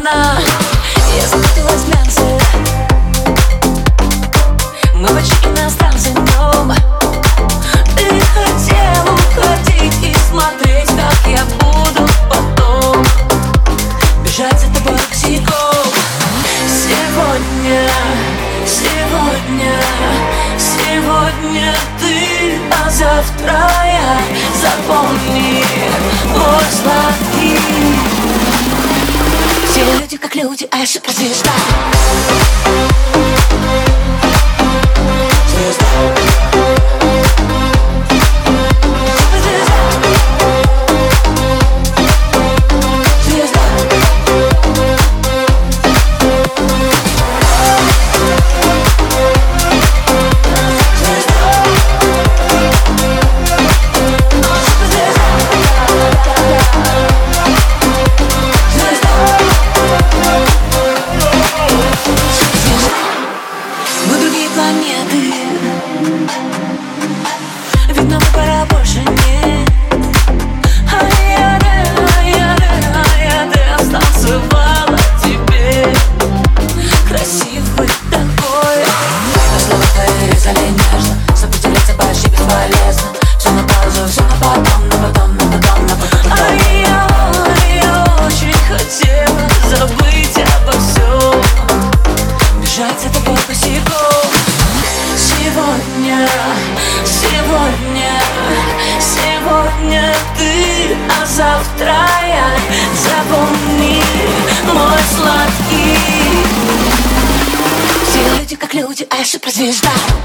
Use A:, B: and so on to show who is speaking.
A: одна. Я запуталась в глянце. Мы почти иностранцы, но ты хотел уходить и смотреть, как я буду потом бежать за тобой босиком. Сегодня, сегодня, сегодня ты, а завтра я. Запомни, мой сладкий. Все люди как люди, а я суперзвезда. Планеты. Видно, выбора больше нет. Я станцевала тебе. Красивый такой. Слова твои резали нежно. Сопротивляться почти бесполезно. Все на паузу, все на потом, на потом, на потом, на потом. А я очень хотела забыть обо всем. Бежать за тобой босиком. Сегодня, сегодня, сегодня ты, а завтра я. Запомни, мой сладкий. Все люди как люди, а я суперзвезда.